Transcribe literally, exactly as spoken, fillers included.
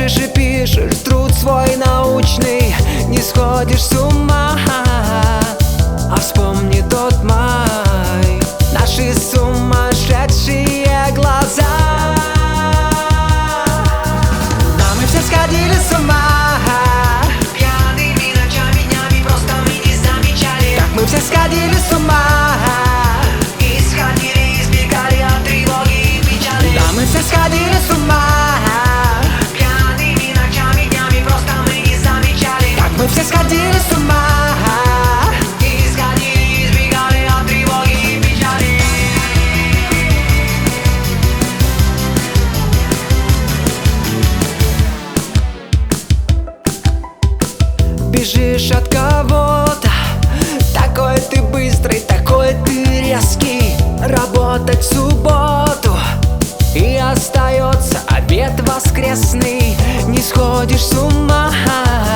Пишешь и пишешь труд свой научный, не сходишь с ума. А вспомни тот май, наши сумасшедшие глаза. Да, мы все сходили с ума, Пьяными ночами, днями просто мы не замечали. как мы все сходили с ума. Исходили, избегали от тревоги и печали. Да, мы все сходили с ума, Пьяными ночами, днями просто мы не замечали. как мы все сходили с ума. Исходили, избегали от тревоги и печали. Бежишь от кого-то, такой ты быстрый, такой ты резкий. Работать в субботу, и остается обед воскресный. Не сходишь с ума,